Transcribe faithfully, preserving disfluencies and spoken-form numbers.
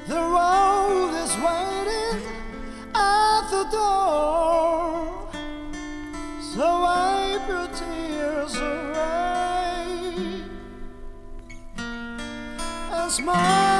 The road is waiting at the door, so wipe your tears away and smile.